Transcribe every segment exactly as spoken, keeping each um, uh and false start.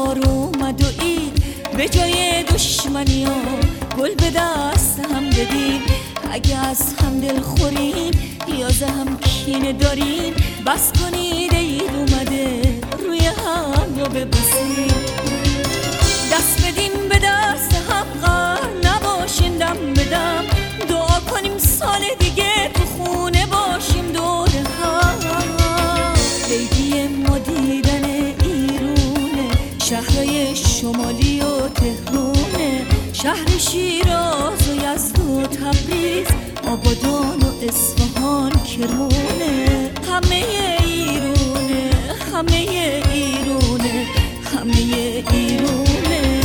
بهار اومد و عید به جای دشمنی ها گل به دست هم بدین. اگه از هم دل خورین یا هم کینه دارین بس کنید عید اومده روی هم رو ببوسین. دست بدین به دست هم قهر نباشین دم بدم دعا کنیم سال دیگه تو خونه باشیم دور هم. عیدی ما دیدن ایرونه شهرهای شمالی و تهرونه شهر شیراز و یزد و تبریز آبادان و اصفهان کرمونه. همه ایرونه همه ایرونه همه ایرونه.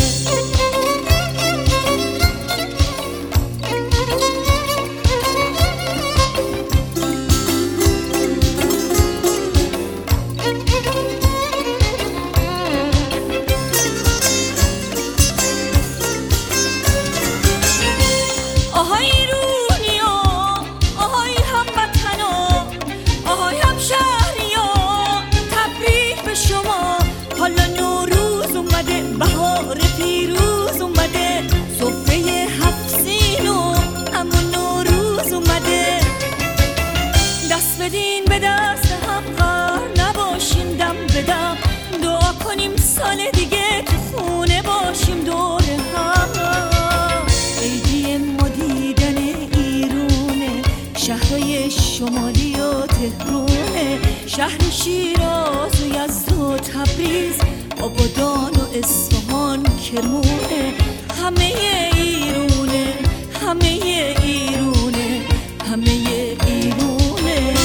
آهای ایرونیا آهای هموطنا آهای همشهریا تبریک به شما. حالا نوروز اومده بهار پیروز اومده سفره هفت سینو اما نوروز اومده. دست بدین به دست هم قهر نباشین دم بدم دعا کنیم سال دیگه تو خونه باشیم دور هم. عیدی ما دیدن ایرونه شهرهای شمالی و تهرونه شهر شیراز و یزد و تبریز آبادان و اصفهان کرمونه. همه ایرونه همه ایرونه همه ایرونه.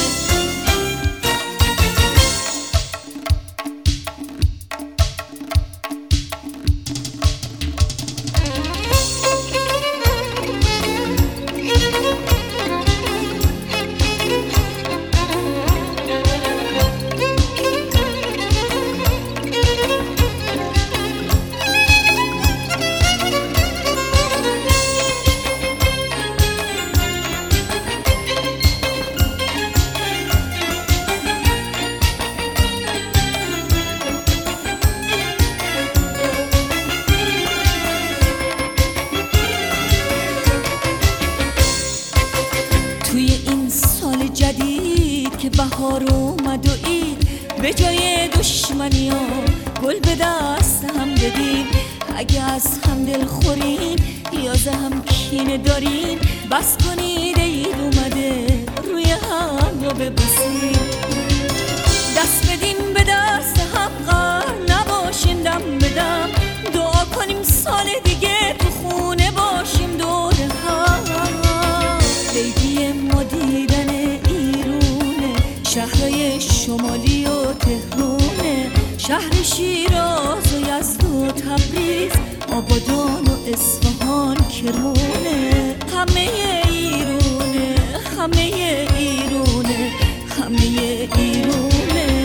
توی این سال جدید که بهار اومد و عید به جای دشمنی ها گل به دست هم بدین. اگه از هم دل خورین یا هم کینه دارین بس کنید عید اومده روی هم رو ببوسین. دست بدین به دست هم قهر نباشین دم بدم دعا کنیم سال دیگه تو خونه باشیم دور هم. عیدی ما دیدن ایرونه شهرهای شمالی و تهرونه شهر شیراز و یزد و تبریز آبادان و اصفهان کرمونه. همه ایرونه همه ایرونه همه ایرونه.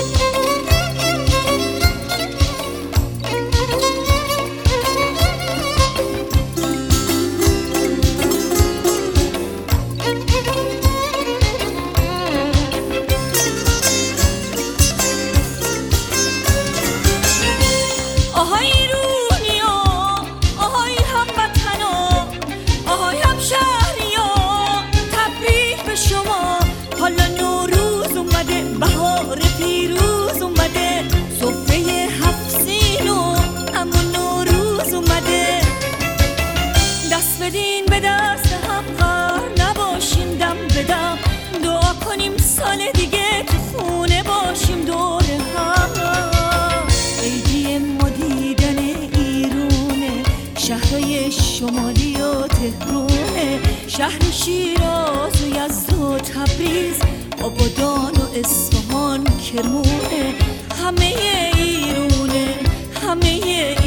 آهای ایرونیا آهای هموطنا آهای همشهریا تبریک به شما. حالا نوروز اومده بهار پیروز اومده سفره هفت سینو اما نوروز اومده. دست بدین به دست هم قهر نباشین دم بدم دعا کنیم سال دیگه تو خونه باشیم دور هم. عیدی ما دیدن ایرونه شهرهای شمالی و تهرونه شهر شیراز و یزد و تبریز آبادان و اصفهان کرمونه. همه ایرونه همه